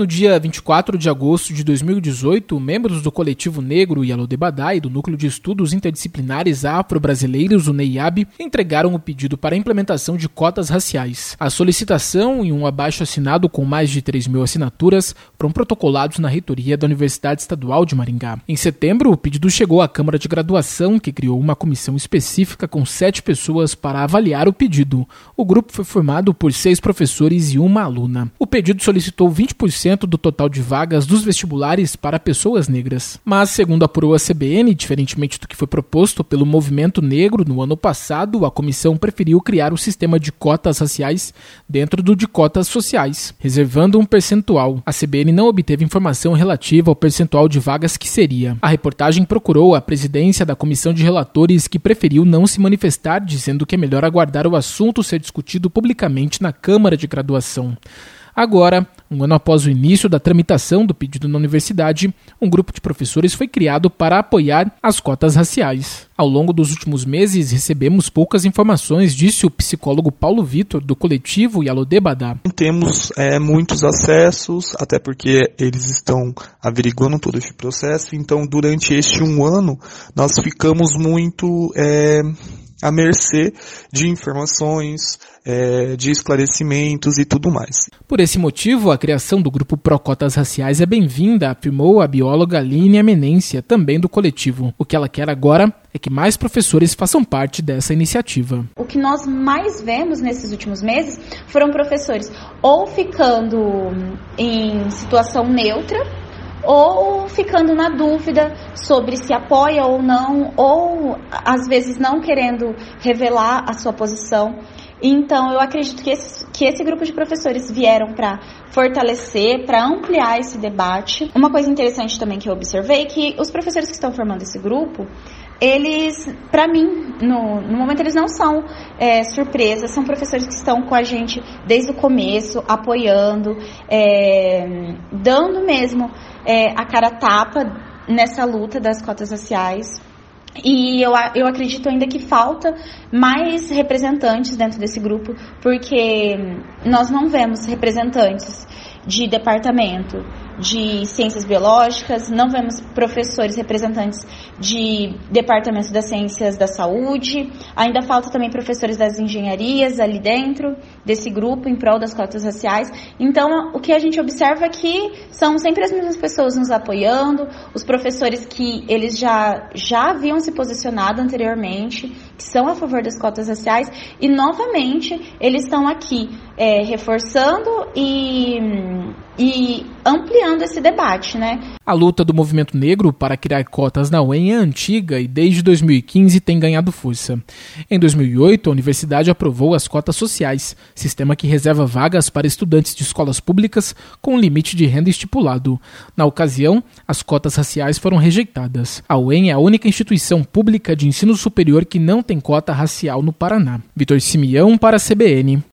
No dia 24 de agosto de 2018, membros do Coletivo Negro Yalodebada e do Núcleo de Estudos Interdisciplinares Afro-Brasileiros, o NEIAB, entregaram o pedido para a implementação de cotas raciais. A solicitação e um abaixo-assinado com mais de 3.000 assinaturas foram protocolados na reitoria da Universidade Estadual de Maringá. Em setembro, o pedido chegou à Câmara de Graduação, que criou uma comissão específica com 7 pessoas para avaliar o pedido. O grupo foi formado por 6 professores e uma aluna. O pedido solicitou 20% do total de vagas dos vestibulares para pessoas negras. Mas, segundo apurou a CBN, diferentemente do que foi proposto pelo Movimento Negro no ano passado, a comissão preferiu criar o sistema de cotas raciais dentro do de cotas sociais, reservando um percentual. A CBN não obteve informação relativa ao percentual de vagas que seria. A reportagem procurou a presidência da comissão de relatores, que preferiu não se manifestar, dizendo que é melhor aguardar o assunto ser discutido publicamente na Câmara de Graduação. Agora, um ano após o início da tramitação do pedido na universidade, um grupo de professores foi criado para apoiar as cotas raciais. Ao longo dos últimos meses, recebemos poucas informações, disse o psicólogo Paulo Vitor, do coletivo Yalodebada. Temos muitos acessos, até porque eles estão averiguando todo esse processo, então durante este um ano nós ficamos muito à mercê de informações, de esclarecimentos e tudo mais. Por esse motivo, a criação do grupo Pró-Cotas Raciais é bem-vinda, afirmou a bióloga Aline Amenência, também do coletivo. O que ela quer agora é que mais professores façam parte dessa iniciativa. O que nós mais vemos nesses últimos meses foram professores ou ficando em situação neutra, ou ficando na dúvida sobre se apoia ou não, ou às vezes não querendo revelar a sua posição. Então eu acredito que esse grupo de professores vieram para fortalecer, para ampliar esse debate. Uma coisa interessante também que eu observei é que os professores que estão formando esse grupo, eles, para mim, no momento eles não são surpresas, são professores que estão com a gente desde o começo, apoiando, dando mesmo a cara a tapa nessa luta das cotas raciais. E eu acredito ainda que falta mais representantes dentro desse grupo, porque nós não vemos representantes de departamento de ciências biológicas, não vemos professores representantes de departamento das ciências da saúde, ainda falta também professores das engenharias ali dentro desse grupo em prol das cotas raciais. Então, o que a gente observa é que são sempre as mesmas pessoas nos apoiando, os professores que eles já haviam se posicionado anteriormente, que são a favor das cotas raciais, e novamente eles estão aqui reforçando e ampliando esse debate, né? A luta do movimento negro para criar cotas na UEM é antiga e desde 2015 tem ganhado força. Em 2008, a universidade aprovou as cotas sociais, sistema que reserva vagas para estudantes de escolas públicas com limite de renda estipulado. Na ocasião, as cotas raciais foram rejeitadas. A UEM é a única instituição pública de ensino superior que não tem cota racial no Paraná. Vitor Simeão para a CBN.